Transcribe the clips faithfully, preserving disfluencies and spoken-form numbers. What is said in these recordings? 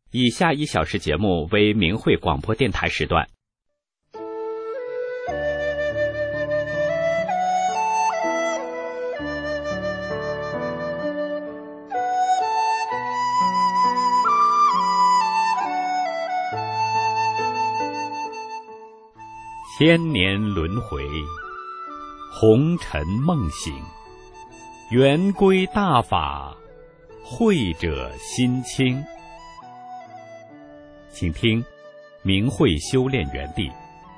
以下一小时节目为明慧广播电台时段。千年轮回，红尘梦醒，圆归大法，慧者心清。请听明慧修炼园地。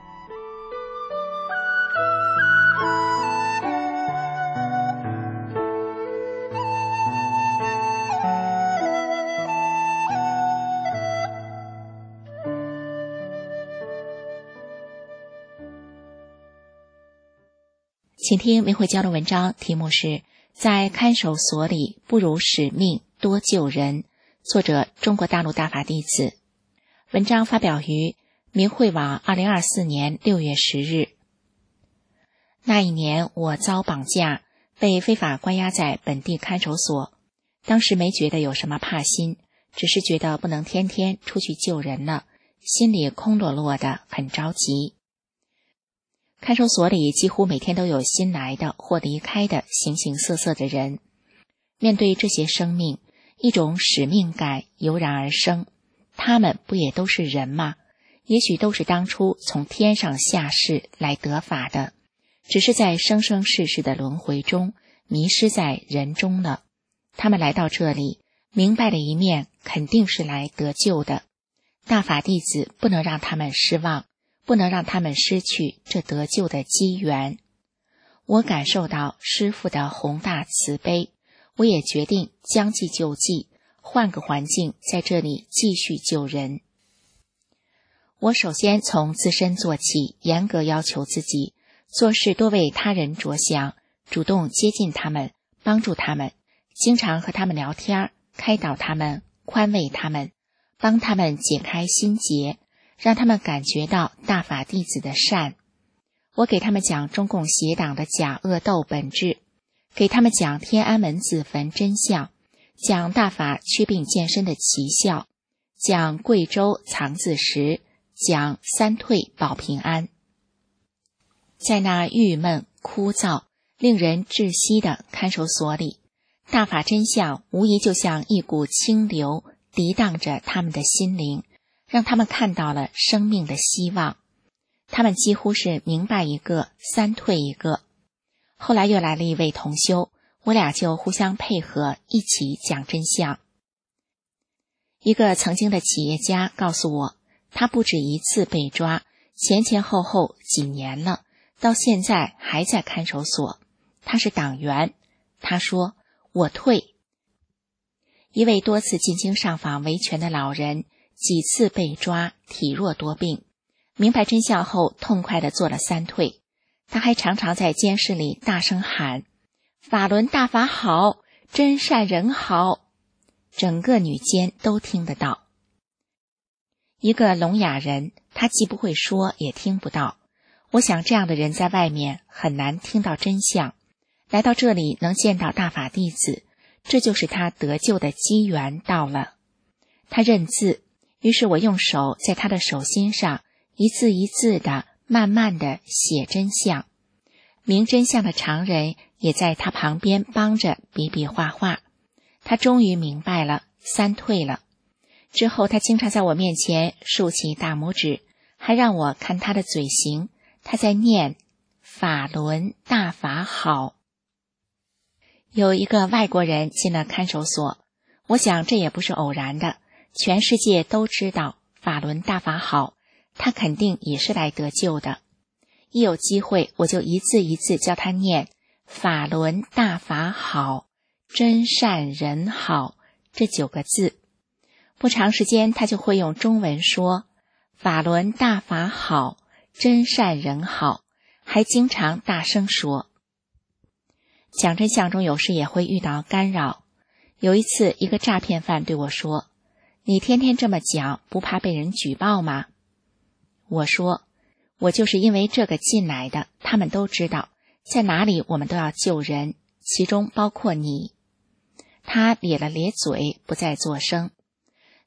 请听明慧交流文章，题目是在看守所里不辱使命多救人，作者中国大陆大法弟子。文章发表于明慧网二零二四年六月十日。那一年我遭绑架，被非法关押在本地看守所，当时没觉得有什么怕心，只是觉得不能天天出去救人了，心里空落落的，很着急。看守所里几乎每天都有新来的或离开的形形色色的人，面对这些生命，一种使命感油然而生。他们不也都是人吗？也许都是当初从天上下世来得法的，只是在生生世世的轮回中迷失在人中了。他们来到这里，明白了一面，肯定是来得救的。大法弟子不能让他们失望，不能让他们失去这得救的机缘。我感受到师父的宏大慈悲，我也决定将计就计，换个环境，在这里继续救人。我首先从自身做起，严格要求自己，做事多为他人着想，主动接近他们，帮助他们，经常和他们聊天，开导他们，宽慰他们，帮他们解开心结，让他们感觉到大法弟子的善。我给他们讲中共邪党的假恶斗本质，给他们讲天安门自焚真相，讲大法祛病健身的奇效，讲贵州藏字石，讲三退保平安。在那郁闷枯燥令人窒息的看守所里，大法真相无疑就像一股清流涤荡着他们的心灵，让他们看到了生命的希望。他们几乎是明白一个三退一个。后来又来了一位同修，我俩就互相配合，一起讲真相。一个曾经的企业家告诉我，他不止一次被抓，前前后后几年了，到现在还在看守所。他是党员，他说我退。一位多次进京上访维权的老人，几次被抓，体弱多病，明白真相后痛快地做了三退。他还常常在监室里大声喊，法轮大法好，真善人好，整个女监都听得到。一个聋哑人，他既不会说也听不到。我想这样的人在外面很难听到真相，来到这里能见到大法弟子，这就是他得救的机缘到了。他认字，于是我用手在他的手心上一字一字的慢慢的写真相。明真相的常人也在他旁边帮着比比划划。他终于明白了，三退了。之后他经常在我面前竖起大拇指，还让我看他的嘴型，他在念法轮大法好。有一个外国人进了看守所，我想这也不是偶然的，全世界都知道法轮大法好，他肯定也是来得救的。一有机会我就一字一字教他念法轮大法好，真善人好这九个字。不长时间他就会用中文说法轮大法好，真善人好，还经常大声说。讲真相中有时也会遇到干扰。有一次一个诈骗犯对我说，你天天这么讲，不怕被人举报吗？我说，我就是因为这个进来的，他们都知道，在哪里我们都要救人，其中包括你。他咧了咧嘴，不再作声。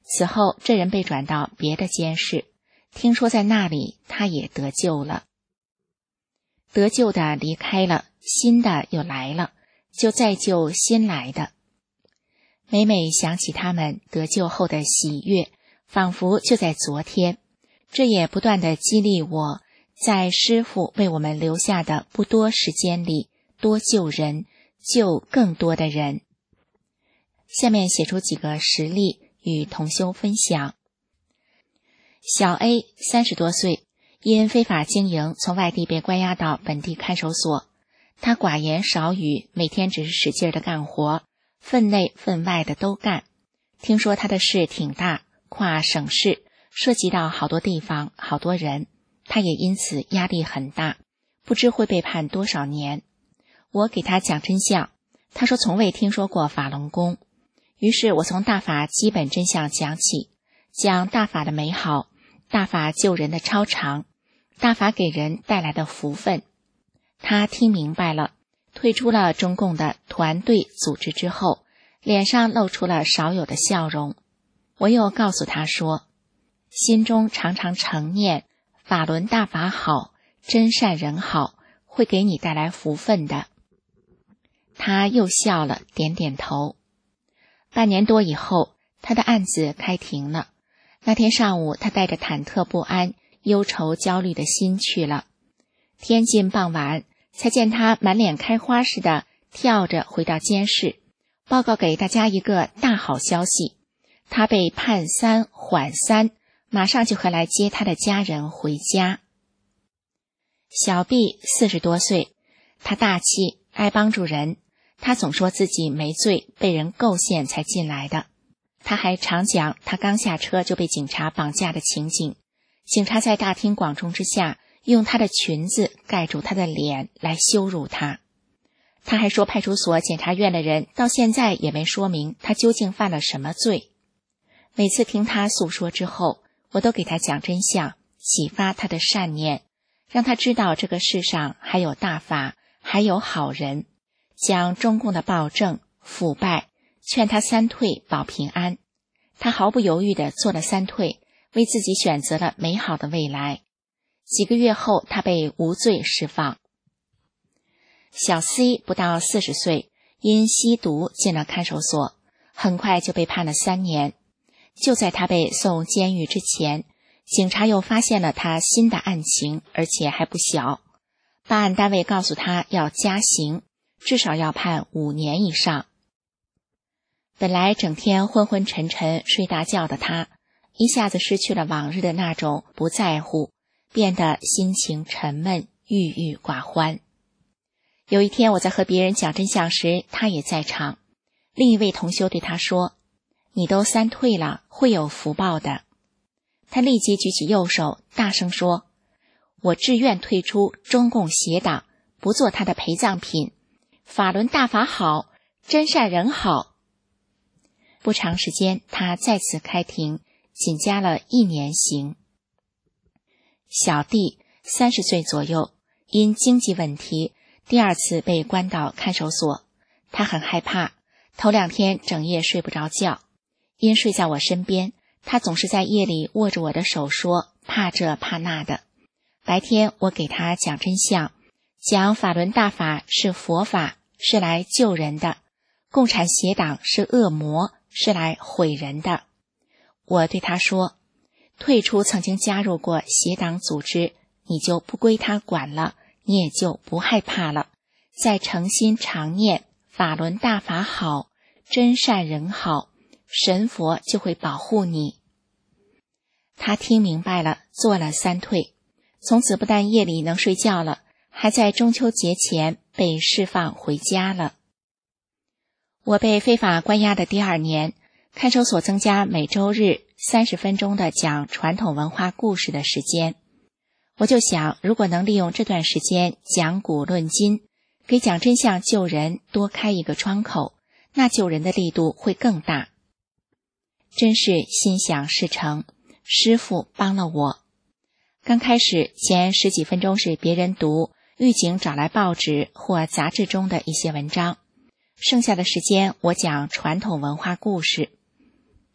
此后这人被转到别的监室，听说在那里他也得救了。得救的离开了，新的又来了，就再救新来的。每每想起他们得救后的喜悦，仿佛就在昨天，这也不断地激励我，在师父为我们留下的不多时间里，多救人，救更多的人。下面写出几个实例与同修分享。小 A 三十多岁，因非法经营从外地被关押到本地看守所。他寡言少语，每天只是使劲的干活，分内分外的都干。听说他的事挺大，跨省市，涉及到好多地方，好多人，他也因此压力很大，不知会被判多少年。我给他讲真相，他说从未听说过法轮功。于是我从大法基本真相讲起，讲大法的美好，大法救人的超常，大法给人带来的福分。他听明白了，退出了中共的团队组织之后，脸上露出了少有的笑容。我又告诉他说，心中常常诚念法轮大法好，真善人好，会给你带来福分的。他又笑了，点点头。半年多以后，他的案子开庭了。那天上午，他带着忐忑不安、忧愁焦虑的心去了。天近傍晚，才见他满脸开花似的跳着回到监室，报告给大家一个大好消息，他被判三缓三，马上就会来接他的家人回家。小 B 四十多岁，他大气，爱帮助人。他总说自己没罪，被人构陷才进来的。他还常讲他刚下车就被警察绑架的情景，警察在大庭广众之下用他的裙子盖住他的脸来羞辱他。他还说派出所检察院的人到现在也没说明他究竟犯了什么罪。每次听他诉说之后，我都给他讲真相，启发他的善念，让他知道这个世上还有大法，还有好人，讲中共的暴政腐败，劝他三退保平安。他毫不犹豫地做了三退，为自己选择了美好的未来。几个月后，他被无罪释放。小 C 不到四十岁，因吸毒进了看守所，很快就被判了三年。就在他被送监狱之前，警察又发现了他新的案情，而且还不小。办案单位告诉他要加刑，至少要判五年以上。本来整天昏昏沉沉睡大觉的他，一下子失去了往日的那种不在乎，变得心情沉闷，郁郁寡欢。有一天我在和别人讲真相时，他也在场。另一位同修对他说，你都三退了，会有福报的。他立即举起右手，大声说，我自愿退出中共邪党，不做他的陪葬品。法轮大法好，真善人好。不长时间，他再次开庭，仅加了一年刑。小弟三十岁左右，因经济问题，第二次被关到看守所。他很害怕，头两天整夜睡不着觉。因睡在我身边，他总是在夜里握着我的手说，怕这怕那的。白天我给他讲真相，讲法轮大法是佛法，是来救人的，共产邪党是恶魔，是来毁人的。我对他说，退出曾经加入过邪党组织，你就不归他管了，你也就不害怕了。再诚心常念法轮大法好，真善人好，神佛就会保护你。他听明白了，做了三退，从此不但夜里能睡觉了，还在中秋节前被释放回家了。我被非法关押的第二年，看守所增加每周日三十分钟的讲传统文化故事的时间。我就想，如果能利用这段时间讲古论今，给讲真相救人多开一个窗口，那救人的力度会更大。真是心想事成，师父帮了我。刚开始前十几分钟是别人读狱警找来报纸或杂志中的一些文章，剩下的时间我讲传统文化故事。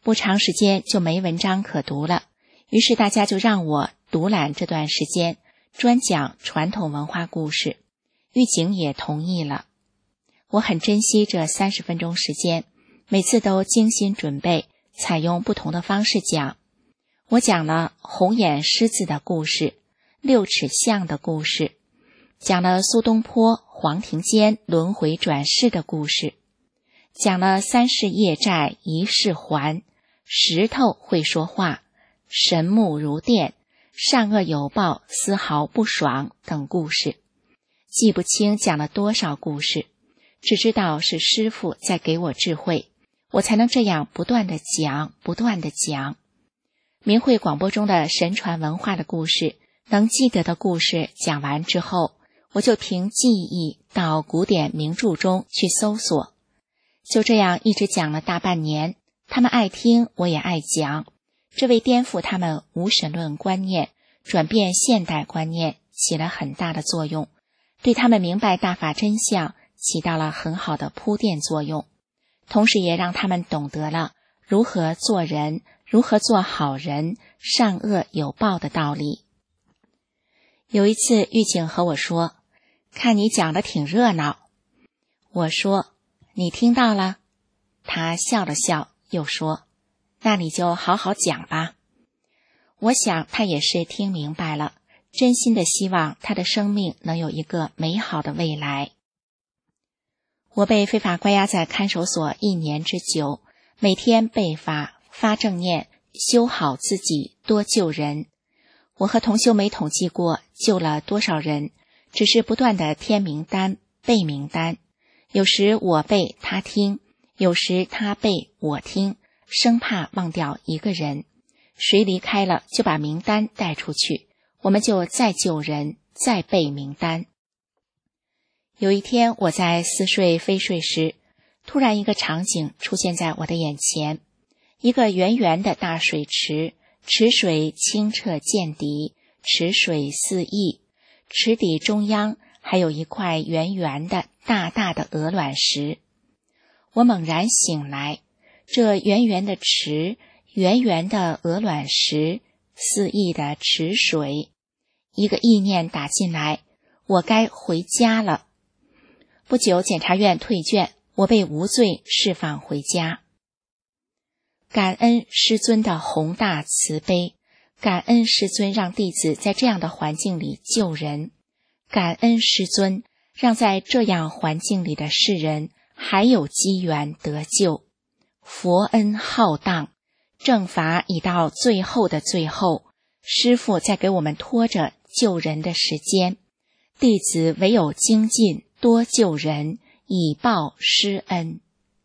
不长时间就没文章可读了，于是大家就让我独揽这段时间，专讲传统文化故事。玉景也同意了。我很珍惜这三十分钟时间，每次都精心准备，采用不同的方式讲。我讲了红眼狮子的故事，六尺巷的故事，讲了苏东坡、黄庭坚轮回转世的故事，讲了三世业债一世还，石头会说话，神目如电，善恶有报，丝毫不爽等故事。记不清讲了多少故事，只知道是师父在给我智慧，我才能这样不断地讲，不断地讲。明慧广播中的神传文化的故事，能记得的故事讲完之后，我就凭记忆到古典名著中去搜索。就这样一直讲了大半年，他们爱听，我也爱讲。这为颠覆他们无神论观念，转变现代观念起了很大的作用，对他们明白大法真相起到了很好的铺垫作用，同时也让他们懂得了如何做人，如何做好人，善恶有报的道理。有一次玉景和我说，看你讲得挺热闹。我说，你听到了？他笑了笑，又说，那你就好好讲吧。我想他也是听明白了，真心的希望他的生命能有一个美好的未来。我被非法关押在看守所一年之久，每天背法、发正念，修好自己，多救人。我和同修没统计过救了多少人，只是不断的填名单、背名单。有时我背他听，有时他背我听，生怕忘掉一个人。谁离开了就把名单带出去，我们就再救人，再背名单。有一天我在似睡非睡时，突然一个场景出现在我的眼前，一个圆圆的大水池，池水清澈见底，池水四溢，池底中央还有一块圆圆的大大的鹅卵石。我猛然醒来，这圆圆的池，圆圆的鹅卵石，四溢的池水，一个意念打进来，我该回家了。不久检察院退卷，我被无罪释放回家。感恩师尊的宏大慈悲，感恩师尊让弟子在这样的环境里救人，感恩师尊让在这样环境里的世人还有机缘得救。佛恩浩荡，正法已到最后的最后，师父在给我们拖着救人的时间，弟子唯有精进，多救人，以报师恩。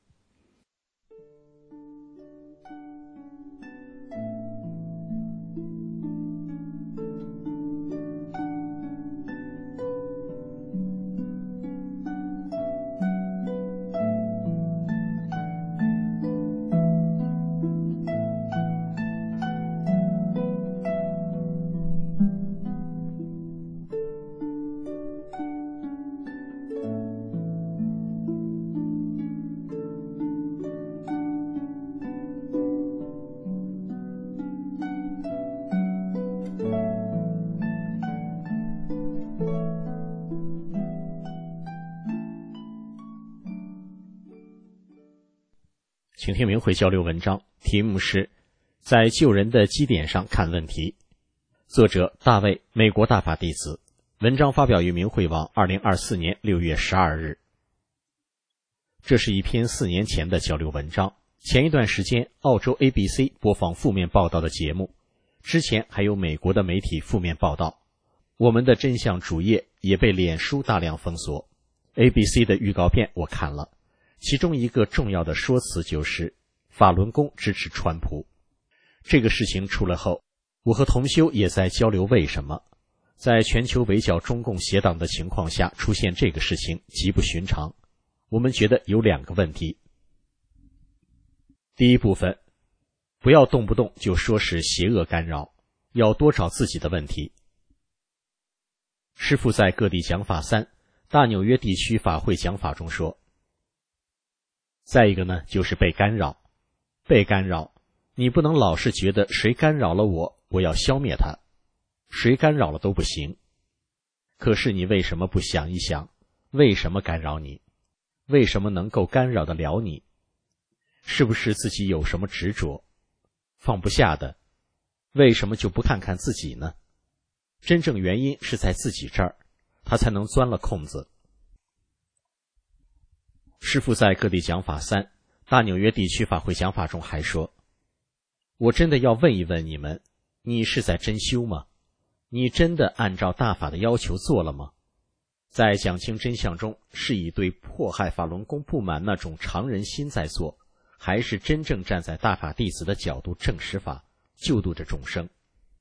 请听明慧交流文章，题目是在救人的基点上看问题，作者大卫，美国大法弟子，文章发表于明慧网二零二四年六月十二日。这是一篇四年前的交流文章，前一段时间澳洲 A B C 播放负面报道的节目，之前还有美国的媒体负面报道，我们的真相主页也被脸书大量封锁。 A B C 的预告片我看了，其中一个重要的说辞就是法轮功支持川普。这个事情出了后，我和同修也在交流为什么在全球围剿中共邪党的情况下出现这个事情极不寻常。我们觉得有两个问题。第一部分，不要动不动就说是邪恶干扰，要多找自己的问题。师父在各地讲法三大纽约地区法会讲法中说，再一个呢，就是被干扰。被干扰你不能老是觉得谁干扰了我，我要消灭他，谁干扰了都不行。可是你为什么不想一想，为什么干扰你？为什么能够干扰得了你？是不是自己有什么执着，放不下的？为什么就不看看自己呢？真正原因是在自己这儿，他才能钻了空子。师父在各地讲法三大纽约地区法会讲法中还说，我真的要问一问你们，你是在真修吗？你真的按照大法的要求做了吗？在讲清真相中，是以对迫害法轮功不满那种常人心在做，还是真正站在大法弟子的角度正实法，救度着众生？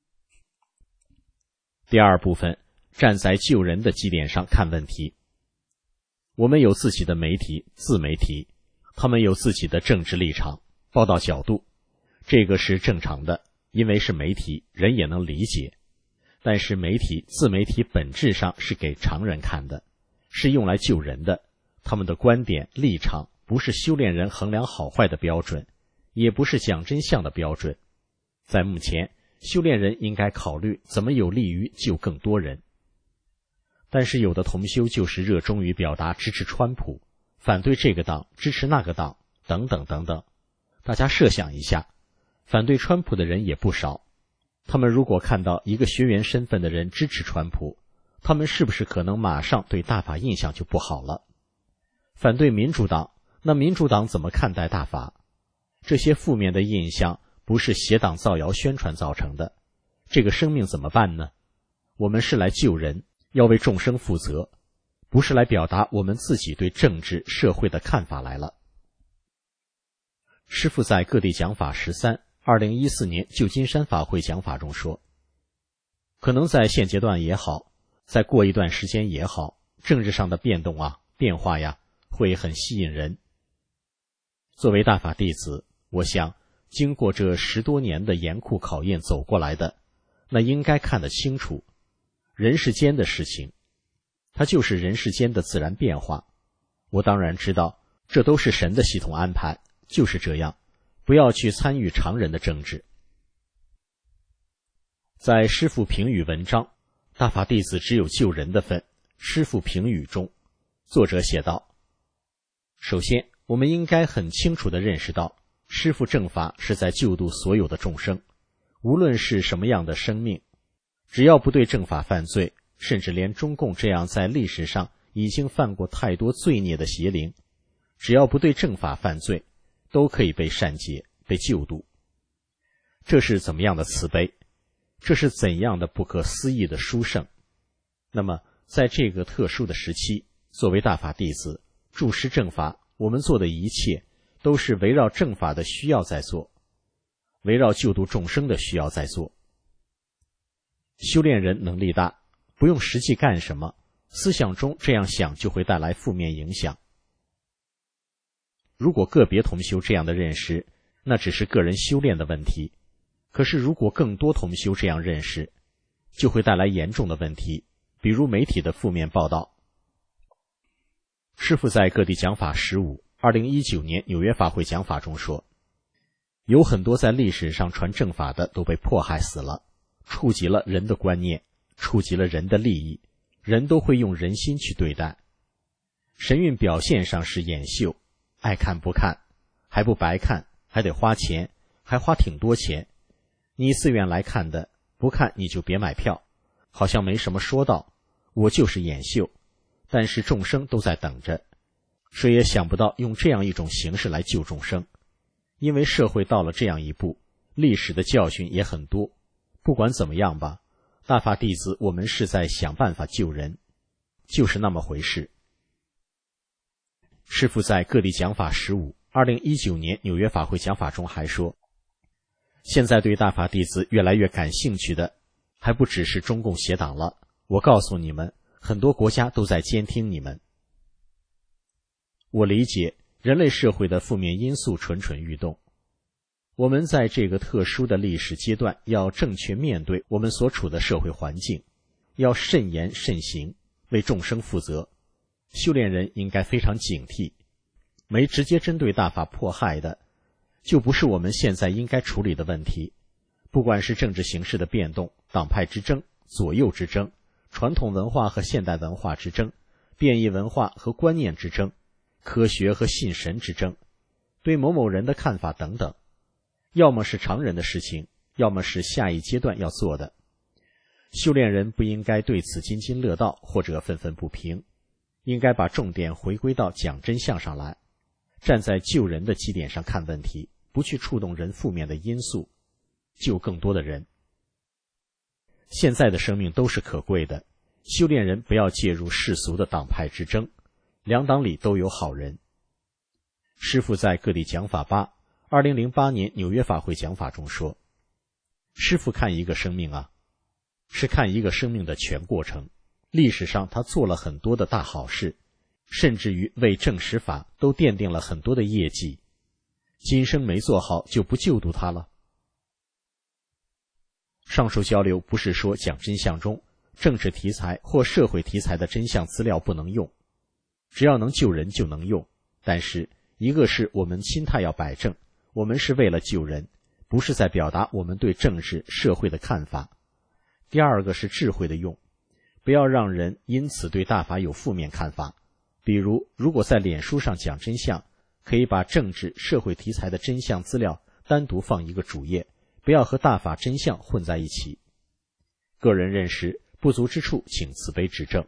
第二部分，站在救人的基点上看问题。我们有自己的媒体、自媒体，他们有自己的政治立场、报道角度，这个是正常的，因为是媒体，人也能理解。但是媒体、自媒体本质上是给常人看的，是用来救人的，他们的观点、立场不是修炼人衡量好坏的标准，也不是讲真相的标准。在目前，修炼人应该考虑怎么有利于救更多人。但是有的同修就是热衷于表达支持川普，反对这个党，支持那个党，等等等等。大家设想一下，反对川普的人也不少，他们如果看到一个学员身份的人支持川普，他们是不是可能马上对大法印象就不好了？反对民主党，那民主党怎么看待大法？这些负面的印象不是邪党造谣宣传造成的，这个生命怎么办呢？我们是来救人，要为众生负责，不是来表达我们自己对政治社会的看法来了。师父在各地讲法十三二零一四年旧金山法会讲法中说，可能在现阶段也好，再过一段时间也好，政治上的变动啊、变化呀，会很吸引人。作为大法弟子，我想经过这十多年的严酷考验走过来的，那应该看得清楚，人世间的事情，它就是人世间的自然变化。我当然知道，这都是神的系统安排，就是这样，不要去参与常人的政治。在师父评语文章《大法弟子只有救人的份》师父评语中，作者写道：首先，我们应该很清楚地认识到，师父正法是在救度所有的众生，无论是什么样的生命，只要不对正法犯罪，甚至连中共这样在历史上已经犯过太多罪孽的邪灵，只要不对正法犯罪，都可以被善解、被救度。这是怎么样的慈悲？这是怎样的不可思议的殊胜？那么，在这个特殊的时期，作为大法弟子，注师正法，我们做的一切都是围绕正法的需要在做，围绕救度众生的需要在做。修炼人能力大，不用实际干什么，思想中这样想就会带来负面影响。如果个别同修这样的认识，那只是个人修炼的问题。可是如果更多同修这样认识，就会带来严重的问题，比如媒体的负面报道。师父在各地讲法十五二零一九年纽约法会讲法中说，有很多在历史上传正法的都被迫害死了，触及了人的观念，触及了人的利益，人都会用人心去对待。神韵表现上是演秀，爱看不看，还不白看，还得花钱，还花挺多钱。你自愿来看的，不看你就别买票，好像没什么说道，我就是演秀，但是众生都在等着，谁也想不到用这样一种形式来救众生。因为社会到了这样一步，历史的教训也很多，不管怎么样吧，大法弟子我们是在想办法救人，就是那么回事。师父在各地讲法十五二零一九年纽约法会讲法中还说，现在对大法弟子越来越感兴趣的还不只是中共邪党了，我告诉你们，很多国家都在监听你们。我理解人类社会的负面因素蠢蠢欲动，我们在这个特殊的历史阶段要正确面对我们所处的社会环境，要慎言慎行，为众生负责。修炼人应该非常警惕，没直接针对大法迫害的， 就不是我们现在应该处理的问题。不管是政治形势的变动、党派之争、左右之争、传统文化和现代文化之争、变异文化和观念之争、科学和信神之争、对某某人的看法等等，要么是常人的事情，要么是下一阶段要做的。修炼人不应该对此津津乐道或者愤愤不平，应该把重点回归到讲真相上来，站在救人的基点上看问题，不去触动人负面的因素，救更多的人。现在的生命都是可贵的，修炼人不要介入世俗的党派之争，两党里都有好人。师父在各地讲法吧二零零八年纽约法会讲法中说，师父看一个生命啊，是看一个生命的全过程，历史上他做了很多的大好事，甚至于为正实法都奠定了很多的业绩，今生没做好就不救度他了。上述交流不是说讲真相中政治题材或社会题材的真相资料不能用，只要能救人就能用，但是一个是我们心态要摆正，我们是为了救人，不是在表达我们对政治社会的看法。第二个是智慧的用，不要让人因此对大法有负面看法。比如如果在脸书上讲真相，可以把政治社会题材的真相资料单独放一个主页，不要和大法真相混在一起。个人认识不足之处，请慈悲指正。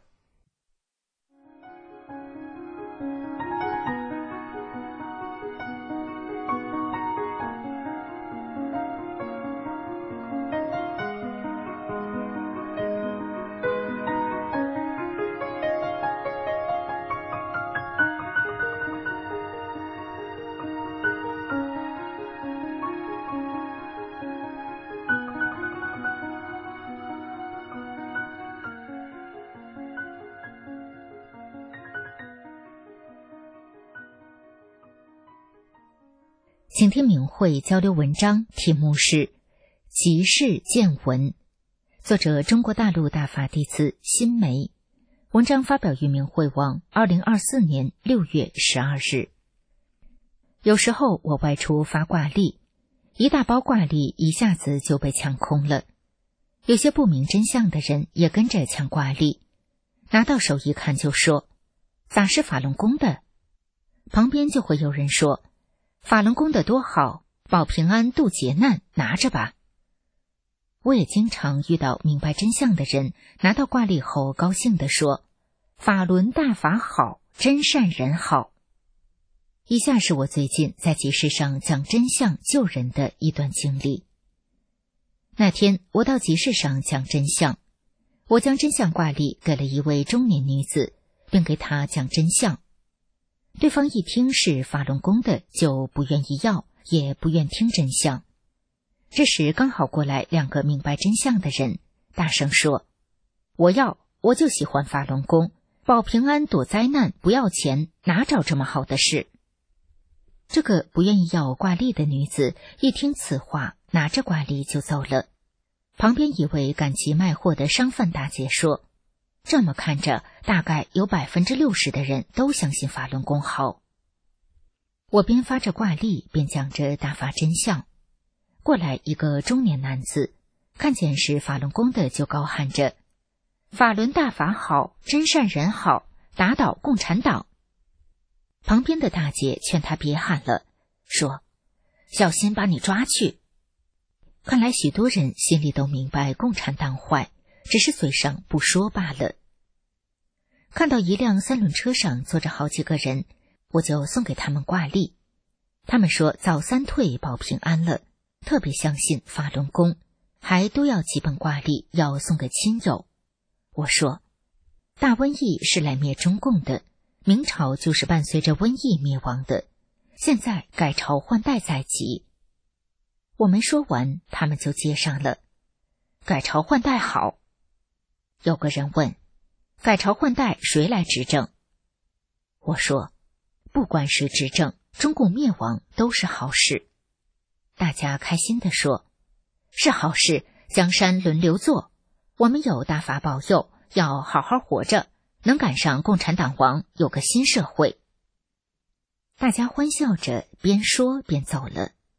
请听明慧交流文章，题目是即世见闻，作者中国大陆大法弟子辛梅，文章发表于明慧网二零二四年六月十二日。有时候我外出发挂历，一大包挂历一下子就被抢空了，有些不明真相的人也跟着抢挂历，拿到手一看就说咋是法轮功的，旁边就会有人说法轮功的多好，保平安度劫难，拿着吧。我也经常遇到明白真相的人，拿到挂历后高兴地说法轮大法好，真善人好。以下是我最近在集市上讲真相救人的一段经历。那天我到集市上讲真相，我将真相挂历给了一位中年女子，并给她讲真相。对方一听是法轮功的，就不愿意要，也不愿听真相。这时刚好过来两个明白真相的人，大声说我要，我就喜欢法轮功，保平安躲灾难不要钱，哪找这么好的事。这个不愿意要挂历的女子一听此话，拿着挂历就走了。旁边一位赶集卖货的商贩大姐说，这么看着大概有百分之六十的人都相信法轮功好。我边发着挂历边讲着大法真相，过来一个中年男子，看见是法轮功的就高喊着法轮大法好，真善人好，打倒共产党。旁边的大姐劝他别喊了，说小心把你抓去。看来许多人心里都明白共产党坏，只是嘴上不说罢了。看到一辆三轮车上坐着好几个人，我就送给他们挂历。他们说早三退保平安了，特别相信法轮功，还都要几本挂历要送给亲友。我说大瘟疫是来灭中共的，明朝就是伴随着瘟疫灭亡的，现在改朝换代在即。我没说完，他们就接上了改朝换代好。有个人问改朝换代谁来执政？我说不管谁执政，中共灭亡都是好事。大家开心地说是好事，江山轮流坐，我们有大法保佑，要好好活着，能赶上共产党亡，有个新社会。大家欢笑着边说边走了，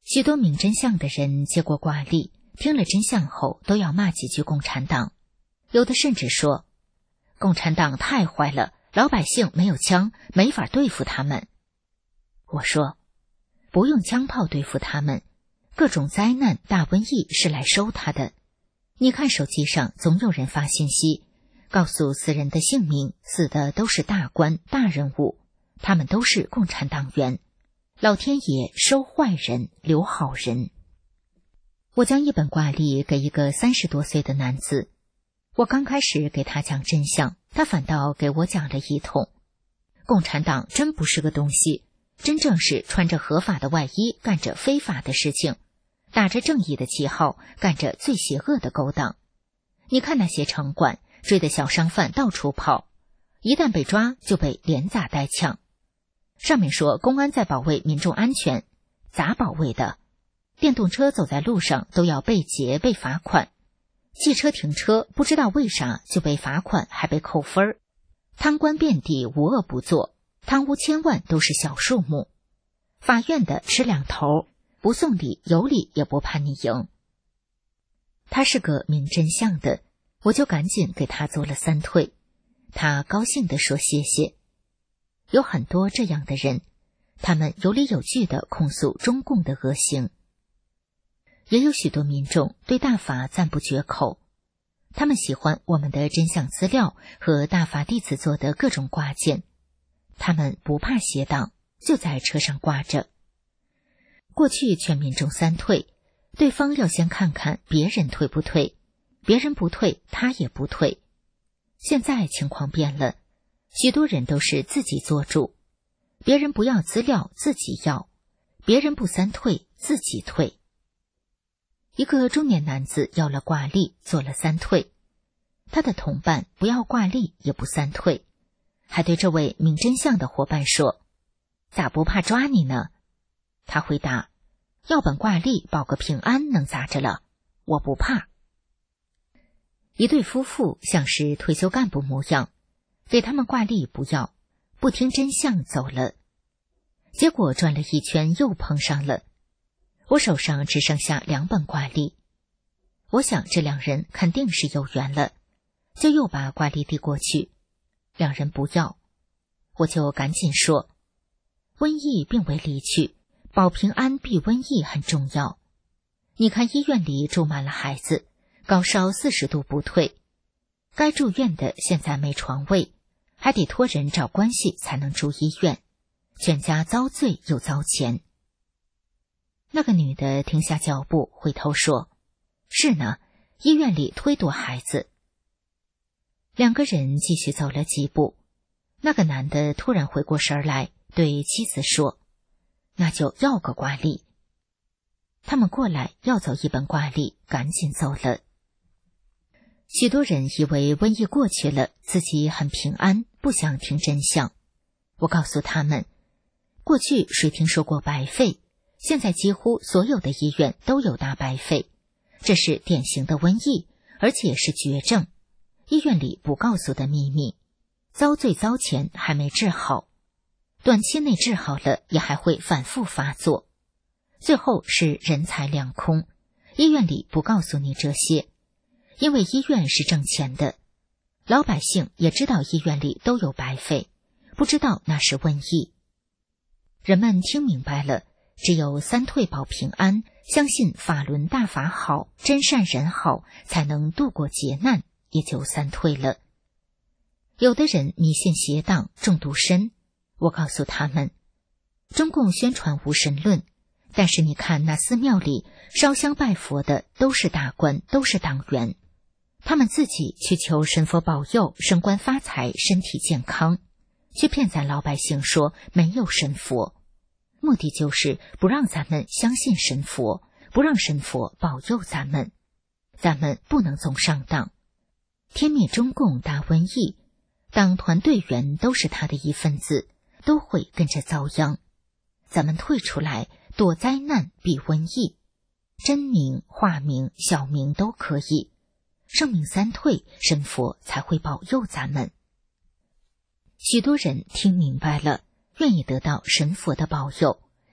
许多明真相的人接过挂历，听了真相后都要骂几句共产党，有的甚至说共产党太坏了，老百姓没有枪，没法对付他们。我说不用枪炮对付他们，各种灾难大瘟疫是来收他的。你看手机上总有人发信息，告诉死人的姓名，死的都是大官大人物，他们都是共产党员，老天爷收坏人留好人。我将一本挂历给一个三十多岁的男子，我刚开始给他讲真相，他反倒给我讲了一通。共产党真不是个东西，真正是穿着合法的外衣干着非法的事情，打着正义的旗号干着最邪恶的勾当。你看那些城管追的小商贩到处跑，一旦被抓就被连砸带抢。上面说公安在保卫民众安全，咋保卫的？电动车走在路上都要被劫被罚款，汽车停车不知道为啥就被罚款还被扣分儿，贪官遍地无恶不作，贪污千万都是小数目。法院的吃两头，不送礼有理也不判你赢。他是个明真相的，我就赶紧给他做了三退。他高兴地说谢谢。有很多这样的人，他们有理有据地控诉中共的恶行。也有许多民众对大法赞不绝口，他们喜欢我们的真相资料和大法弟子做的各种挂件，他们不怕邪党，就在车上挂着。过去全民中三退，对方要先看看别人退不退，别人不退他也不退。现在情况变了，许多人都是自己做主，别人不要资料自己要，别人不三退自己退。一个中年男子要了挂历，做了三退，他的同伴不要挂历也不三退，还对这位明真相的伙伴说，咋不怕抓你呢？他回答，要本挂历保个平安能咋着了，我不怕。一对夫妇像是退休干部模样，给他们挂历不要，不听真相走了。结果转了一圈又碰上了，我手上只剩下两本挂历。我想这两人肯定是有缘了，就又把挂历递过去，两人不要。我就赶紧说，瘟疫并未离去，保平安避瘟疫很重要。你看医院里住满了孩子，高烧四十度不退，该住院的现在没床位，还得托人找关系才能住医院，全家遭罪又遭钱。那个女的停下脚步，回头说，是呢，医院里忒多孩子。两个人继续走了几步，那个男的突然回过神来，对妻子说，那就要个挂历。他们过来要走一本挂历，赶紧走了。许多人以为瘟疫过去了，自己很平安，不想听真相。我告诉他们，过去谁听说过白肺？现在几乎所有的医院都有大白肺，这是典型的瘟疫，而且是绝症，医院里不告诉的秘密。遭罪遭钱还没治好，短期内治好了也还会反复发作，最后是人财两空。医院里不告诉你这些，因为医院是挣钱的，老百姓也知道医院里都有白肺，不知道那是瘟疫。人们听明白了，只有三退保平安，相信法轮大法好，真善人好，才能度过劫难，也就三退了。有的人迷信邪党，中毒深，我告诉他们，中共宣传无神论，但是你看那寺庙里烧香拜佛的都是大官，都是党员，他们自己去求神佛保佑升官发财，身体健康，却骗咱老百姓说没有神佛，目的就是不让咱们相信神佛，不让神佛保佑咱们。咱们不能总上当，天灭中共大瘟疫，党团队员都是他的一份子，都会跟着遭殃。咱们退出来，躲灾难避瘟疫，真名化名小名都可以，声名三退，神佛才会保佑咱们。许多人听明白了，愿意得到神佛的保佑，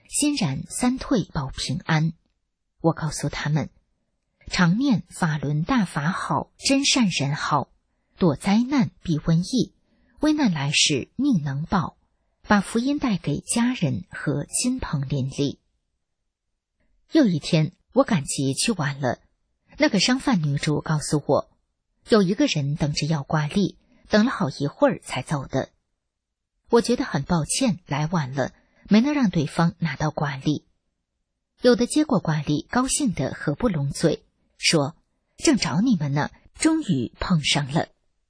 欣然三退保平安。我告诉他们，常念法轮大法好，真善人好，躲灾难避瘟疫，危难来时命能保，把福音带给家人和亲朋邻里。又一天，我赶集去晚了，那个商贩女主告诉我，有一个人等着要挂历，等了好一会儿才走的。我觉得很抱歉，来晚了，没能让对方拿到挂历。有的接过挂历，高兴得合不拢嘴，说正找你们呢，终于碰上了。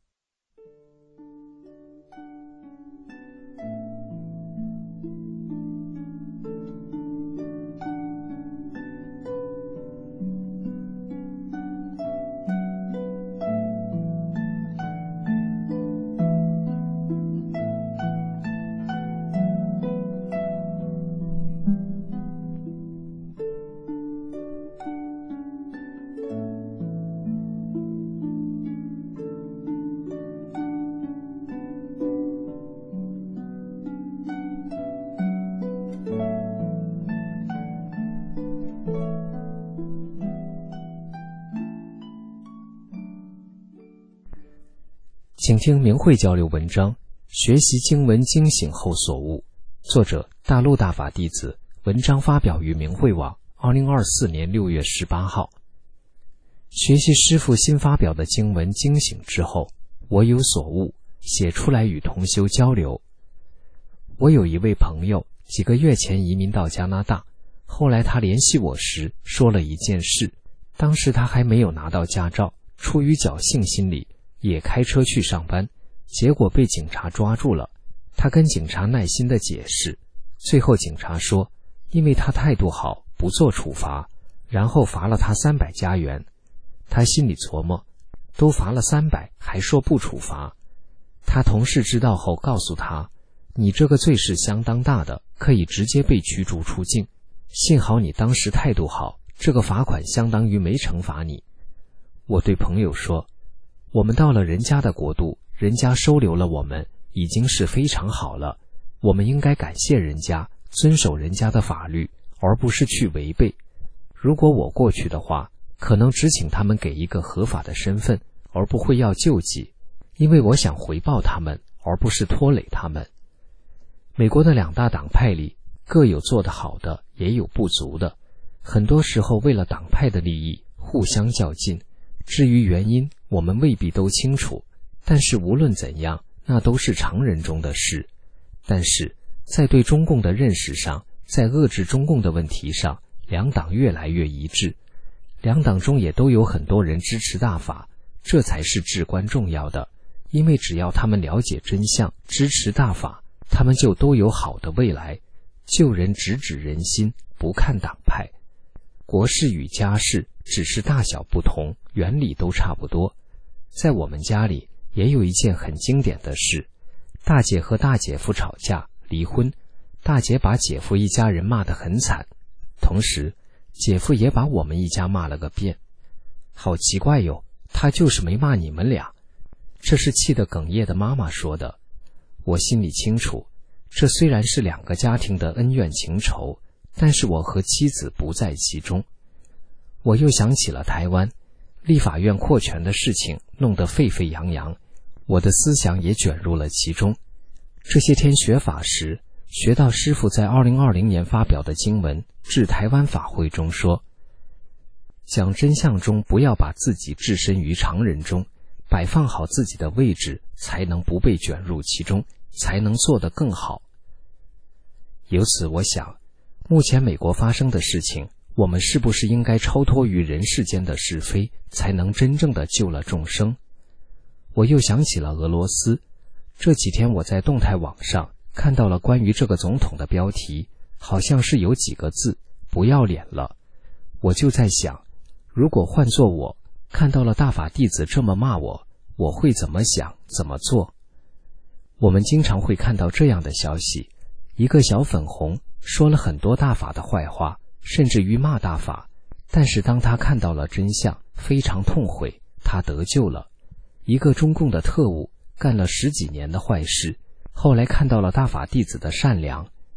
请听明慧交流文章，学习经文惊醒后所悟。作者大陆大法弟子，文章发表于明慧网二零二四年六月十八号。学习师父新发表的经文惊醒之后，我有所悟，写出来与同修交流。我有一位朋友，几个月前移民到加拿大，后来他联系我时说了一件事，当时他还没有拿到驾照，出于侥幸心理，也开车去上班，结果被警察抓住了。他跟警察耐心地解释，最后警察说，因为他态度好，不做处罚，然后罚了他三百加元。他心里琢磨，都罚了三百，还说不处罚。他同事知道后告诉他，你这个罪是相当大的，可以直接被驱逐出境。幸好你当时态度好，这个罚款相当于没惩罚你。我对朋友说，我们到了人家的国度，人家收留了我们，已经是非常好了，我们应该感谢人家，遵守人家的法律，而不是去违背。如果我过去的话，可能只请他们给一个合法的身份，而不会要救济，因为我想回报他们，而不是拖累他们。美国的两大党派里，各有做得好的，也有不足的，很多时候为了党派的利益，互相较劲。至于原因，我们未必都清楚，但是无论怎样，那都是常人中的事。但是在对中共的认识上，在遏制中共的问题上，两党越来越一致。两党中也都有很多人支持大法，这才是至关重要的，因为只要他们了解真相，支持大法，他们就都有好的未来。救人直指人心，不看党派。国事与家事只是大小不同，原理都差不多。在我们家里也有一件很经典的事，大姐和大姐夫吵架离婚，大姐把姐夫一家人骂得很惨，同时姐夫也把我们一家骂了个遍。好奇怪哟，他就是没骂你们俩。这是气得哽咽的妈妈说的。我心里清楚，这虽然是两个家庭的恩怨情仇，但是我和妻子不在其中。我又想起了台湾立法院扩权的事情，弄得沸沸扬扬，我的思想也卷入了其中。这些天学法时，学到师父在二零二零年发表的经文《致台湾法会》中说，讲真相中不要把自己置身于常人中，摆放好自己的位置，才能不被卷入其中，才能做得更好。由此我想，目前美国发生的事情，我们是不是应该超脱于人世间的是非，才能真正的救了众生？我又想起了俄罗斯，这几天我在动态网上看到了关于这个总统的标题，好像是有几个字，不要脸了。我就在想，如果换作我，看到了大法弟子这么骂我，我会怎么想，怎么做？我们经常会看到这样的消息，一个小粉红说了很多大法的坏话，甚至于骂大法，但是当他看到了真相，非常痛悔，他得救了。一个中共的特务干了十几年的坏事，后来看到了大法弟子的善良，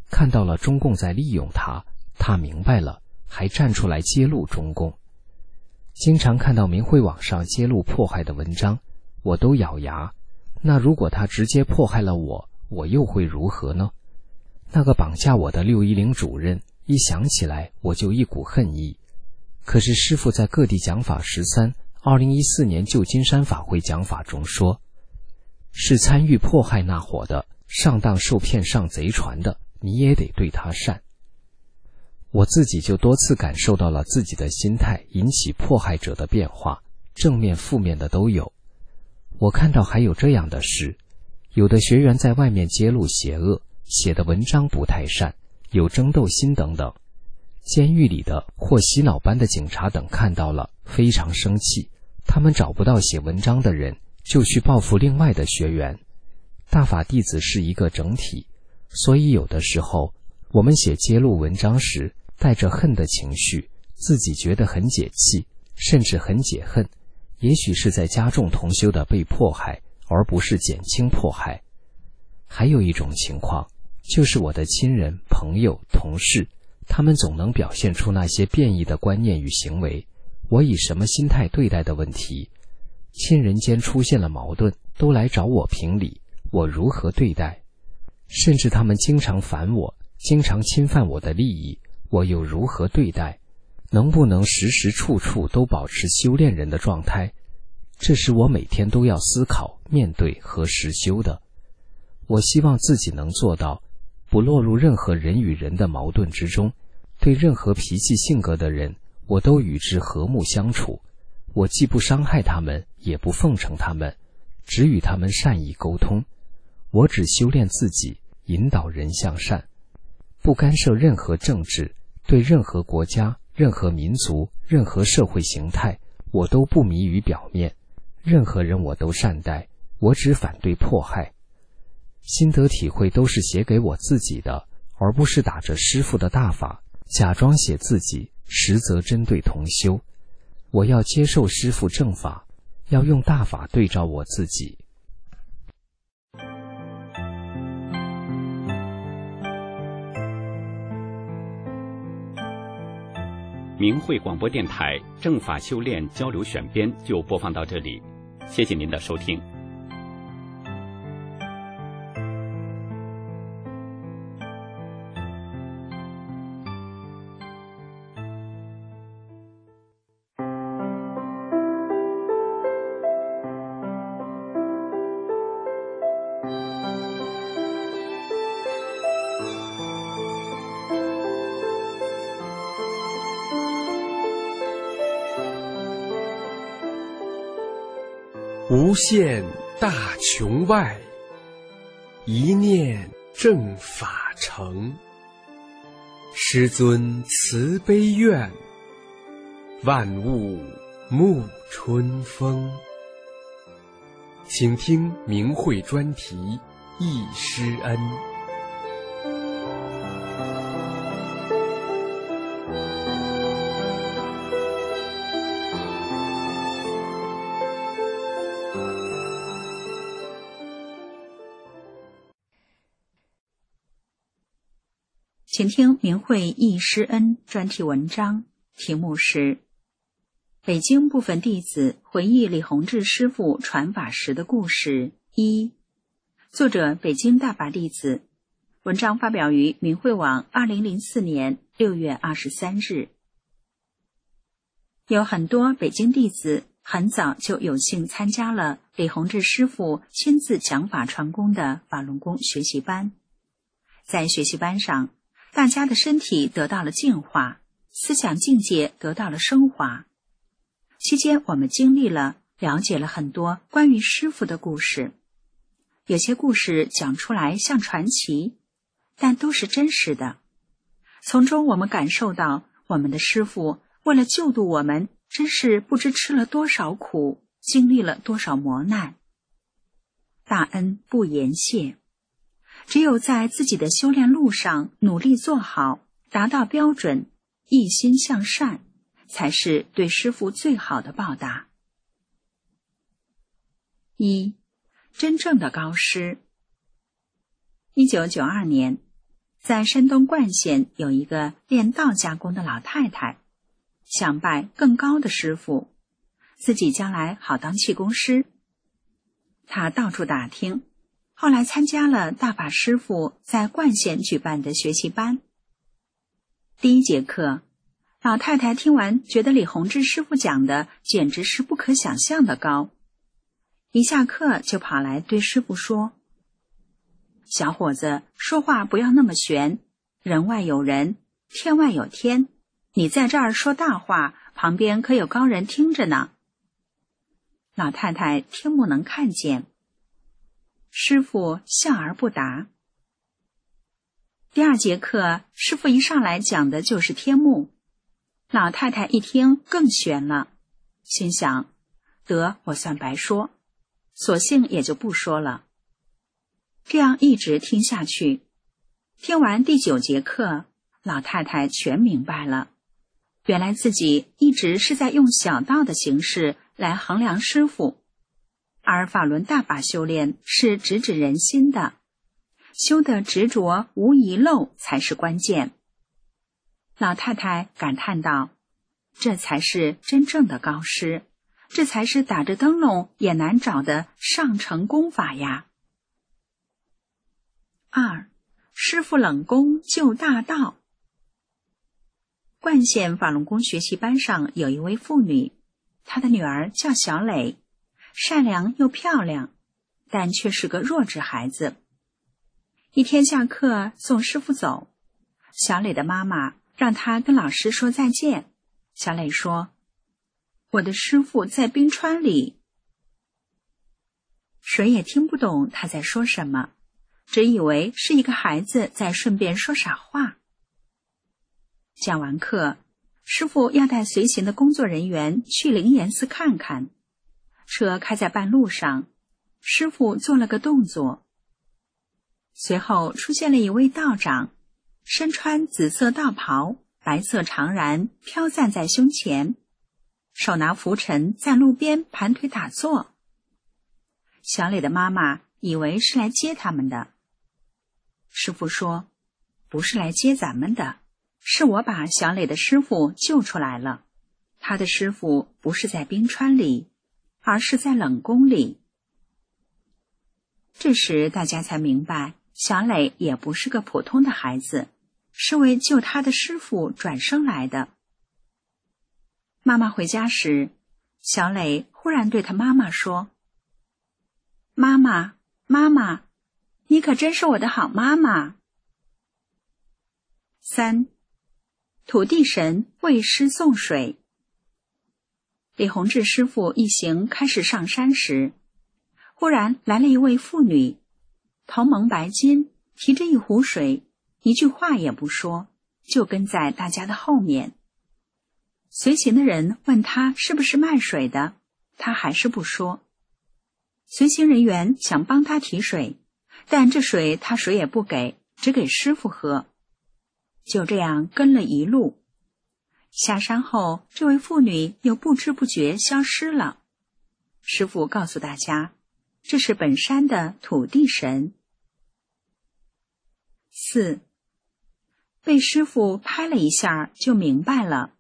看到了中共在利用他，他明白了，还站出来揭露中共。经常看到明慧网上揭露迫害的文章，我都咬牙，那如果他直接迫害了我，我又会如何呢？那个绑架我的六一零主任，一想起来我就一股恨意。可是师父在各地讲法十三二零一四年旧金山法会讲法中说，是参与迫害那伙的，上当受骗上贼船的，你也得对他善。我自己就多次感受到了自己的心态引起迫害者的变化，正面负面的都有。我看到还有这样的事，有的学员在外面揭露邪恶，写的文章不太善，有争斗心等等。监狱里的或洗脑班的警察等看到了，非常生气，他们找不到写文章的人，就去报复另外的学员。大法弟子是一个整体，所以有的时候我们写揭露文章时带着恨的情绪，自己觉得很解气，甚至很解恨，也许是在加重同修的被迫害，而不是减轻迫害。还有一种情况，就是我的亲人、朋友、同事，他们总能表现出那些变异的观念与行为，我以什么心态对待的问题。亲人间出现了矛盾，都来找我评理，我如何对待？甚至他们经常烦我，经常侵犯我的利益，我又如何对待？能不能时时处处都保持修炼人的状态？这是我每天都要思考、面对和实修的。我希望自己能做到，不落入任何人与人的矛盾之中，对任何脾气性格的人，我都与之和睦相处。我既不伤害他们，也不奉承他们，只与他们善意沟通。我只修炼自己，引导人向善，不干涉任何政治，对任何国家、任何民族、任何社会形态，我都不迷于表面，任何人我都善待，我只反对迫害。心得体会都是写给我自己的，而不是打着师父的大法，假装写自己，实则针对同修。我要接受师父正法，要用大法对照我自己。 明慧广播电台正法修炼交流选编就播放到这里，谢谢您的收听。 无限大穹外，一念正法成。师尊慈悲愿，万物沐春风。请听明慧专题忆师恩。 请听明慧忆师恩专题文章，题目是北京部分弟子回忆李洪志师父传法时的故事一，作者北京大法弟子，文章发表于明慧网二零零四年六月二十三日。有很多北京弟子很早就有幸参加了李洪志师父亲自讲法传功的法轮功学习班，在学习班上，大家的身体得到了净化，思想境界得到了升华。期间我们经历了了解了很多关于师父的故事，有些故事讲出来像传奇，但都是真实的。从中我们感受到我们的师父为了救度我们，真是不知吃了多少苦，经历了多少磨难。大恩不言谢，只有在自己的修炼路上努力做好，达到标准，一心向善，才是对师父最好的报答。一，真正的高师。一九九二年， 在山东冠县有一个练道家功的老太太，想拜更高的师傅，自己将来好当气功师。她到处打听，后来参加了大法师傅在冠县举办的学习班。第一节课，老太太听完觉得李洪志师傅讲的简直是不可想象的高，一下课就跑来对师傅说：小伙子，说话不要那么玄，人外有人，天外有天，你在这儿说大话，旁边可有高人听着呢。老太太天目能看见，师傅笑而不答。第二节课，师傅一上来讲的就是天目，老太太一听更悬了，心想：得，我算白说，索性也就不说了。这样一直听下去，听完第九节课，老太太全明白了，原来自己一直是在用小道的形式来衡量师傅，而法轮大法修炼是直指人心的，修的执着无遗漏才是关键。老太太感叹道：这才是真正的高师，这才是打着灯笼也难找的上乘功法呀。二，师傅冷功救大道。冠县法轮功学习班上有一位妇女，她的女儿叫小磊，善良又漂亮，但却是个弱智孩子。一天下课送师傅走，小磊的妈妈让她跟老师说再见。小磊说：我的师傅在冰川里。谁也听不懂他在说什么，只以为是一个孩子在顺便说傻话。讲完课，师傅要带随行的工作人员去灵岩寺看看。车开在半路上，师傅做了个动作，随后出现了一位道长，身穿紫色道袍，白色长髯飘散在胸前，手拿拂尘在路边盘腿打坐。小磊的妈妈以为是来接他们的。师傅说：不是来接咱们的，是我把小磊的师傅救出来了，他的师傅不是在冰川里，而是在冷宫里。这时大家才明白，小磊也不是个普通的孩子，是为救他的师傅转生来的。妈妈回家时，小磊忽然对他妈妈说：妈妈，妈妈，你可真是我的好妈妈。三，土地神为师送水。李洪志师傅一行开始上山时，忽然来了一位妇女，头蒙白巾，提着一壶水，一句话也不说，就跟在大家的后面。随行的人问他是不是卖水的，他还是不说。随行人员想帮他提水，但这水他谁也不给，只给师傅喝。就这样跟了一路，下山后，这位妇女又不知不觉消失了。师傅告诉大家，这是本山的土地神。四，被师傅拍了一下就明白了。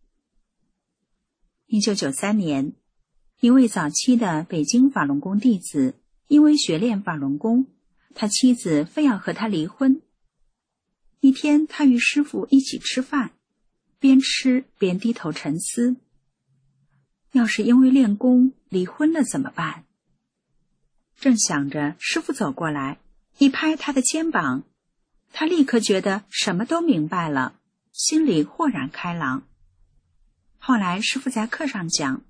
一九九三年，一位早期的北京法轮功弟子，因为学练法轮功，他妻子非要和他离婚。一天，他与师傅一起吃饭，边吃边低头沉思，要是因为练功离婚了怎么办？正想着，师傅走过来，一拍他的肩膀，他立刻觉得什么都明白了，心里豁然开朗。后来师傅在课上讲，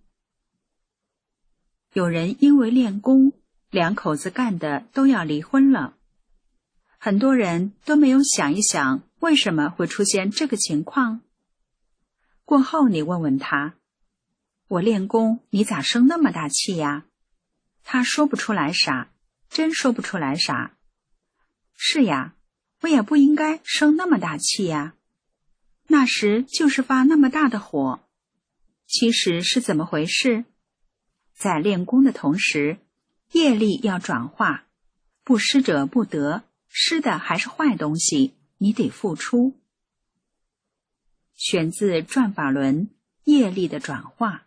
有人因为练功，两口子干的都要离婚了。很多人都没有想一想，为什么会出现这个情况。过后你问问他，我练功，你咋生那么大气呀？他说不出来啥，真说不出来啥。是呀，我也不应该生那么大气呀。那时就是发那么大的火。其实是怎么回事？在练功的同时，业力要转化，不施者不得，施的还是坏东西， 你得付出。选自《转法轮》业力的转化。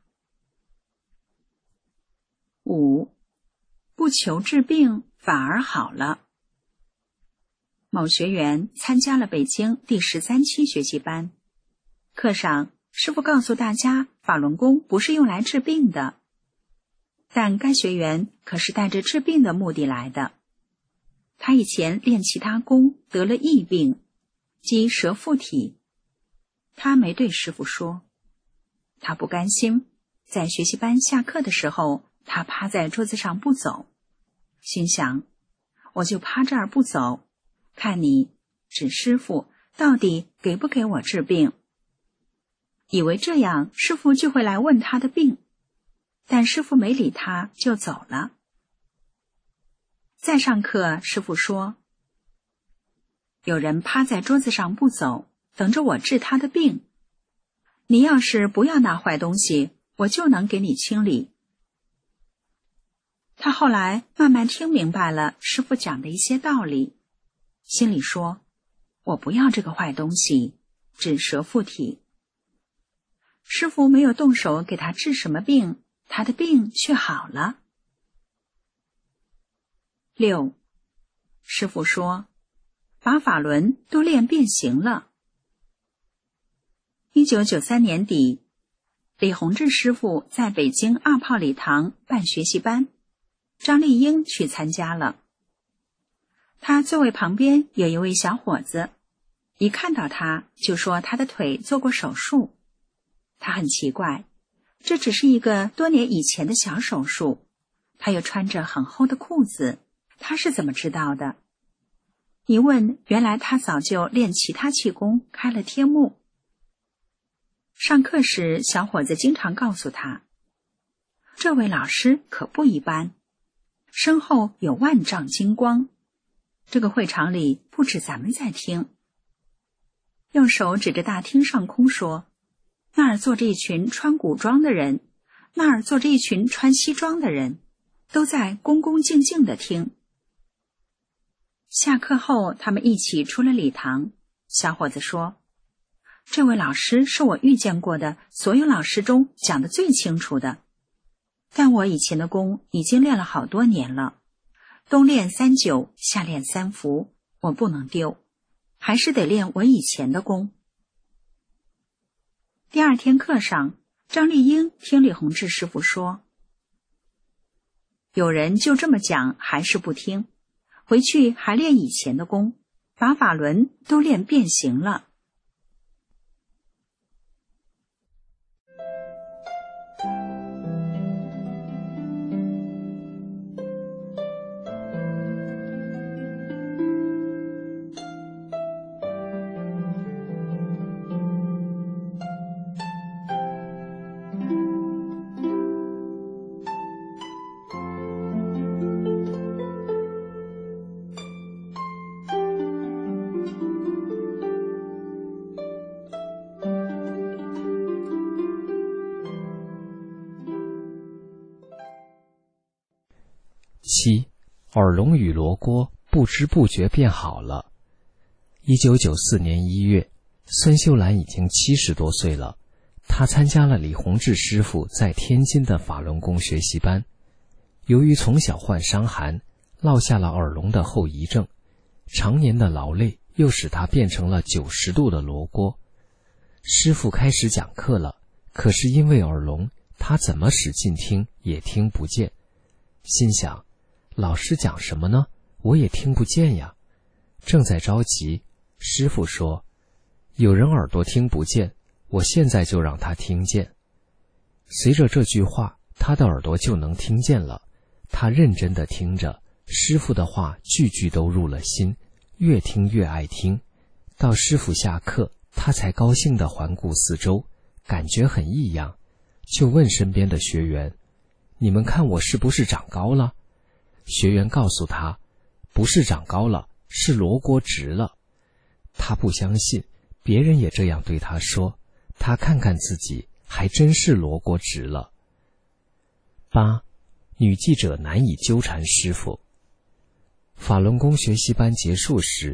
五，不求治病反而好了。某学员参加了北京第十三期学习班，课上师父告诉大家，法轮功不是用来治病的，但该学员可是带着治病的目的来的。他以前练其他功得了疫病，即蛇附体。他没对师父说，他不甘心，在学习班下课的时候，他趴在桌子上不走，心想，我就趴这儿不走，看你指师父到底给不给我治病。以为这样师父就会来问他的病，但师父没理他就走了。再上课，师父说，有人趴在桌子上不走，等着我治他的病，你要是不要拿坏东西，我就能给你清理。他后来慢慢听明白了师父讲的一些道理，心里说，我不要这个坏东西，治蛇附体。师父没有动手给他治什么病，他的病却好了。六，师父说，把法轮都练变形了。一九九三年底，李洪志师父在北京二炮礼堂办学习班，张丽英去参加了。他座位旁边有一位小伙子，一看到他就说他的腿做过手术。他很奇怪，这只是一个多年以前的小手术，他又穿着很厚的裤子，他是怎么知道的？一问，原来他早就练其他气功，开了天目。上课时，小伙子经常告诉他，这位老师可不一般，身后有万丈金光，这个会场里不止咱们在听。用手指着大厅上空说，那儿坐着一群穿古装的人，那儿坐着一群穿西装的人，都在恭恭敬敬地听。下课后，他们一起出了礼堂。小伙子说，这位老师是我遇见过的所有老师中讲得最清楚的，但我以前的功已经练了好多年了，冬练三九，夏练三伏，我不能丢，还是得练我以前的功。第二天课上，张丽英听李洪志师傅说，有人就这么讲还是不听，回去还练以前的功，把法轮都练变形了。 七，耳聋与罗锅不知不觉变好了。一九九四年一月，孙秀兰已经七十多岁了，她参加了李洪志师傅在天津的法轮功学习班。由于从小患伤寒，落下了耳聋的后遗症，常年的劳累又使她变成了九十度的罗锅。师傅开始讲课了，可是因为耳聋，她怎么使劲听也听不见。心想，老师讲什么呢？我也听不见呀。正在着急，师父说，有人耳朵听不见，我现在就让他听见。随着这句话，他的耳朵就能听见了。他认真地听着，师父的话句句都入了心，越听越爱听。到师父下课，他才高兴地环顾四周，感觉很异样，就问身边的学员，你们看我是不是长高了？学员告诉他，不是长高了，是罗锅直了。他不相信，别人也这样对他说，他看看自己，还真是罗锅直了。八，女记者难以纠缠师傅。法轮功学习班结束时，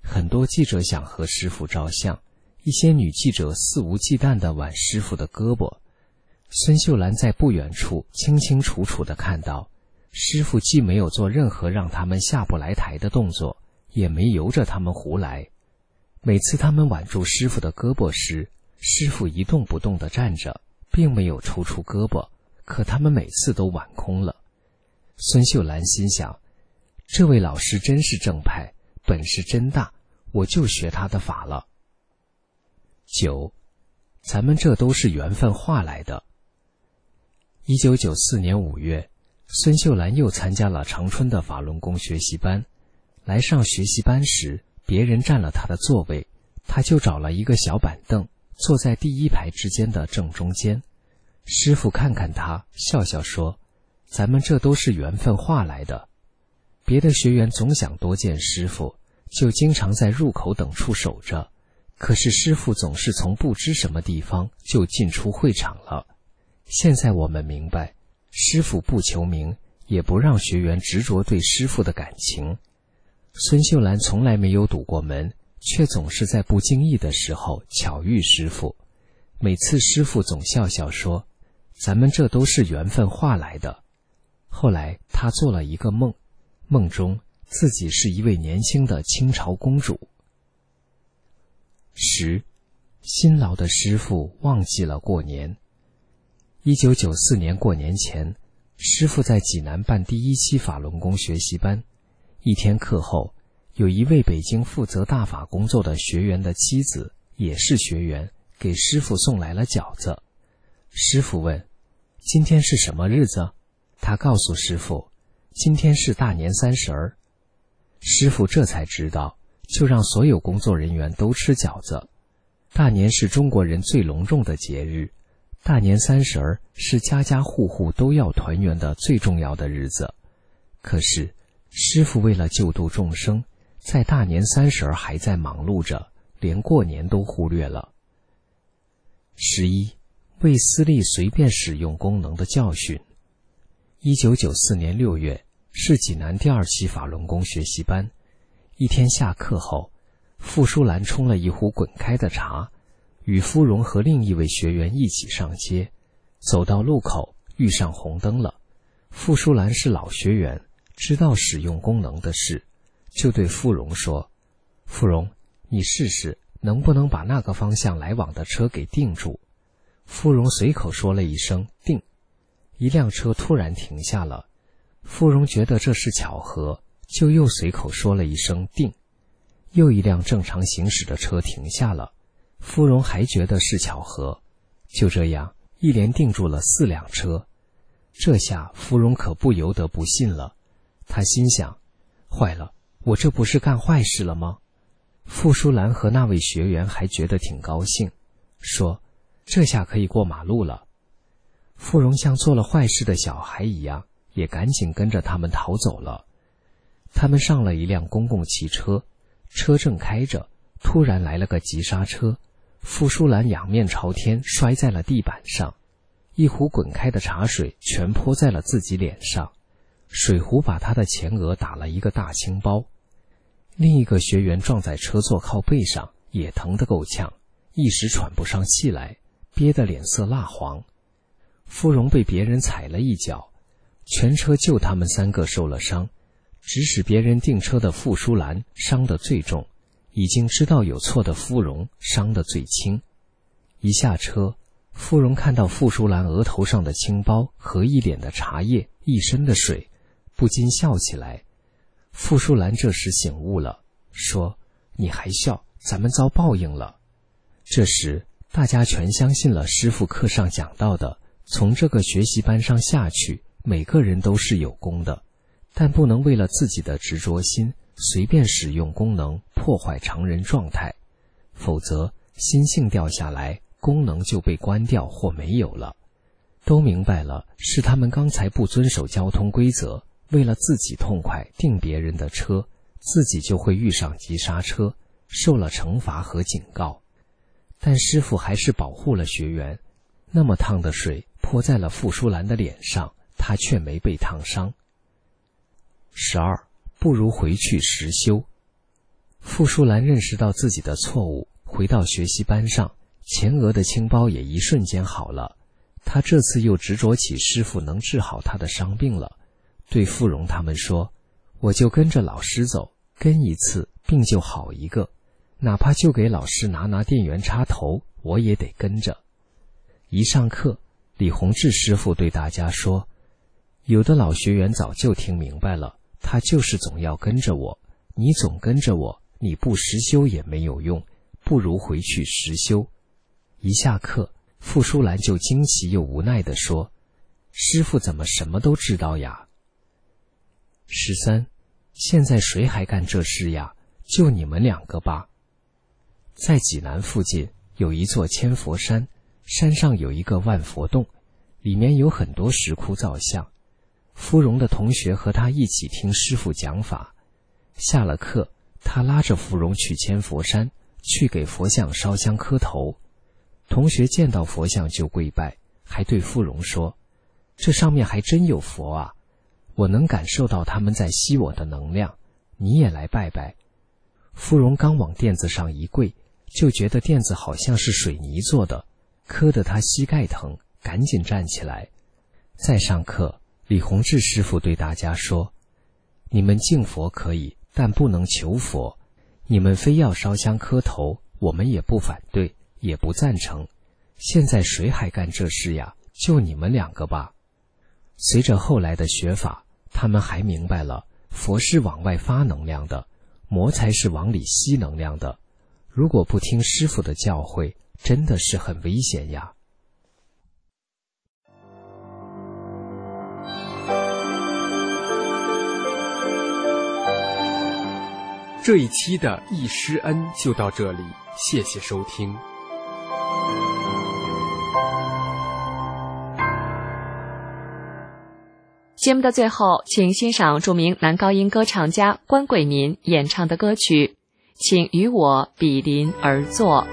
很多记者想和师傅照相，一些女记者肆无忌惮地挽师傅的胳膊。孙秀兰在不远处清清楚楚地看到，师傅既没有做任何让他们下不来台的动作，也没由着他们胡来。每次他们挽住师傅的胳膊时，师傅一动不动地站着，并没有抽出胳膊，可他们每次都挽空了。孙秀兰心想，这位老师真是正派，本事真大，我就学他的法了。九，咱们这都是缘分化来的。一九九四年五月，孙秀兰又参加了长春的法轮功学习班。来上学习班时，别人占了他的座位，他就找了一个小板凳，坐在第一排之间的正中间。师傅看看他，笑笑说，咱们这都是缘分化来的。别的学员总想多见师傅，就经常在入口等处守着，可是师傅总是从不知什么地方就进出会场了。现在我们明白，师傅不求名，也不让学员执着对师傅的感情。孙秀兰从来没有堵过门，却总是在不经意的时候巧遇师傅。每次师傅总笑笑说，咱们这都是缘分化来的。后来他做了一个梦，梦中自己是一位年轻的清朝公主。十，辛劳的师傅忘记了过年。一九九四年过年前，师傅在济南办第一期法轮功学习班。一天课后，有一位北京负责大法工作的学员的妻子，也是学员，给师傅送来了饺子。师傅问，今天是什么日子？他告诉师傅，今天是大年三十儿。师傅这才知道，就让所有工作人员都吃饺子。大年是中国人最隆重的节日，大年三十儿是家家户户都要团圆的最重要的日子。可是师父为了救度众生，在大年三十儿还在忙碌着，连过年都忽略了。十一，为私利随便使用功能的教训。一九九四年六月，是济南第二期法轮功学习班。一天下课后，傅淑兰冲了一壶滚开的茶，与芙蓉和另一位学员一起上街，走到路口遇上红灯了。傅淑兰是老学员，知道使用功能的事，就对芙蓉说，芙蓉，你试试能不能把那个方向来往的车给定住。芙蓉随口说了一声定，一辆车突然停下了。芙蓉觉得这是巧合，就又随口说了一声定，又一辆正常行驶的车停下了。芙蓉还觉得是巧合，就这样一连定住了四辆车。这下芙蓉可不由得不信了，她心想，坏了，我这不是干坏事了吗？傅淑兰和那位学员还觉得挺高兴，说这下可以过马路了。芙蓉像做了坏事的小孩一样，也赶紧跟着他们逃走了。他们上了一辆公共汽车，车正开着，突然来了个急刹车，傅淑兰仰面朝天摔在了地板上，一壶滚开的茶水全泼在了自己脸上，水壶把他的前额打了一个大青包。另一个学员撞在车座靠背上，也疼得够呛，一时喘不上气来，憋得脸色蜡黄。芙蓉被别人踩了一脚，全车就他们三个受了伤，指使别人订车的傅淑兰伤得最重，已经知道有错的芙蓉伤得最轻。一下车，芙蓉看到傅淑兰额头上的青包和一脸的茶叶，一身的水，不禁笑起来。傅淑兰这时醒悟了，说，你还笑，咱们遭报应了。这时大家全相信了师父课上讲到的，从这个学习班上下去，每个人都是有功的，但不能为了自己的执着心随便使用功能，破坏常人状态，否则心性掉下来，功能就被关掉或没有了。都明白了，是他们刚才不遵守交通规则，为了自己痛快订别人的车，自己就会遇上急刹车，受了惩罚和警告。但师父还是保护了学员，那么烫的水泼在了傅淑兰的脸上，她却没被烫伤。十二，不如回去实修。 傅淑兰认识到自己的错误，回到学习班上，前额的青包也一瞬间好了。他这次又执着起师傅能治好他的伤病了，对傅荣他们说，我就跟着老师走，跟一次病就好一个，哪怕就给老师拿拿电源插头，我也得跟着。一上课，李洪志师傅对大家说，有的老学员早就听明白了，他就是总要跟着我，你总跟着我，你不实修也没有用，不如回去实修。一下课，傅淑兰就惊奇又无奈地说，师傅怎么什么都知道呀？十三，现在谁还干这事呀？就你们两个吧。在济南附近有一座千佛山，山上有一个万佛洞，里面有很多石窟造像。芙蓉的同学和他一起听师父讲法，下了课，他拉着芙蓉去千佛山，去给佛像烧香磕头。同学见到佛像就跪拜，还对芙蓉说，这上面还真有佛啊，我能感受到他们在吸我的能量，你也来拜拜。芙蓉刚往垫子上一跪，就觉得垫子好像是水泥做的，磕得他膝盖疼，赶紧站起来。再上课，李洪志师傅对大家说，你们敬佛可以，但不能求佛，你们非要烧香磕头，我们也不反对，也不赞成。现在谁还干这事呀？就你们两个吧。随着后来的学法，他们还明白了，佛是往外发能量的，魔才是往里吸能量的。如果不听师父的教诲，真的是很危险呀。 这一期的易师恩就到这里，谢谢收听。 节目的最后，请欣赏著名男高音歌唱家关贵民演唱的歌曲，请与我比邻而坐。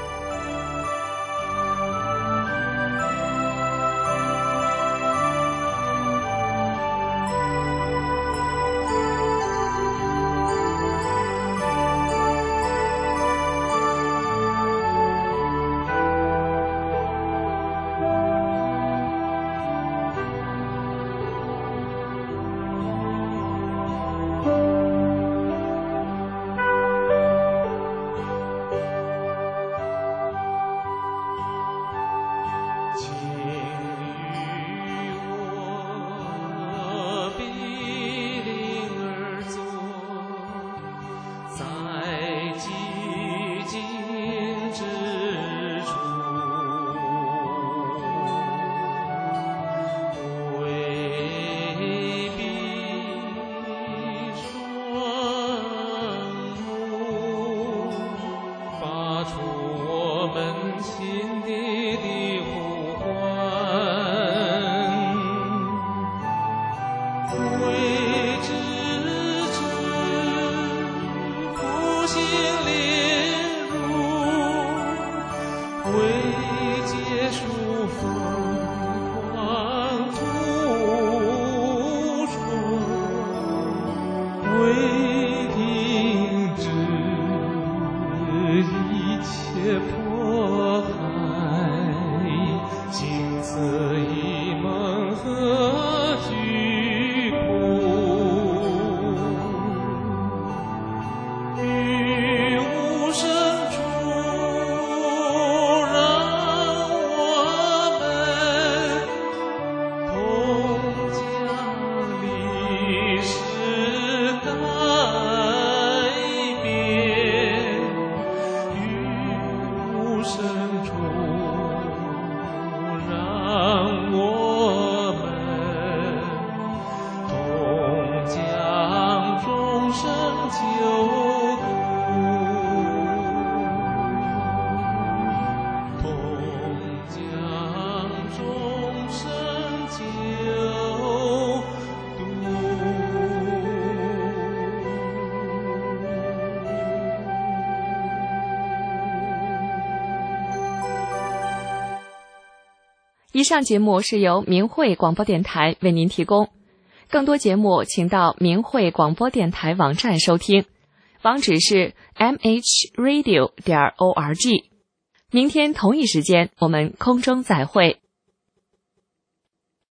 以上节目是由明慧广播电台为您提供，更多节目请到明慧广播电台网站收听。 网址是 m h radio 点 org。明天同一时间我们空中再会。